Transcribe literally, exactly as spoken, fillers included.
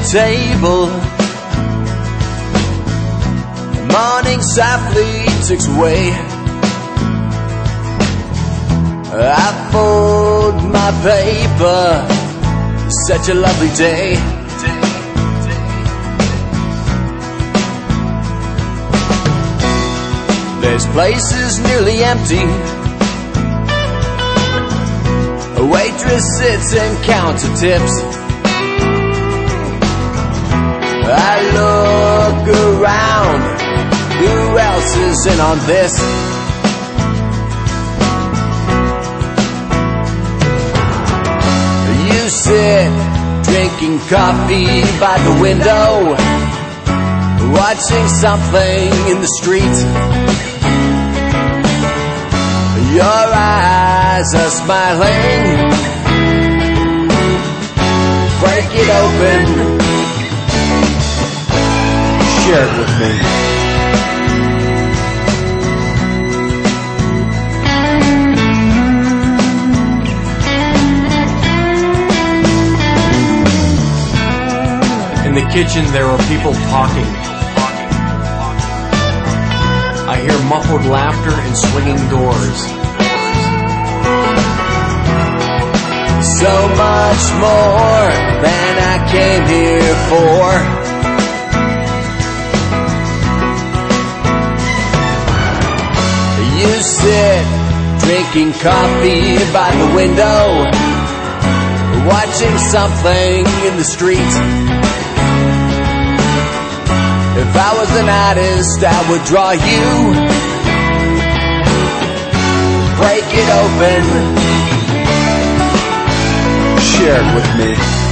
table. Morning softly ticks away. I fold my paper. Such a lovely day. This place is nearly empty. A waitress sits and counts her tips. I look around. Who else is in on this? You sit drinking coffee by the window, watching something in the street. Your eyes are smiling. Break it open. Share it with me. In the kitchen there are people talking. I hear muffled laughter and swinging doors. So much more than I came here for. You sit drinking coffee by the window, watching something in the street. If I was an artist, I would draw you. Break it open. Share it with me.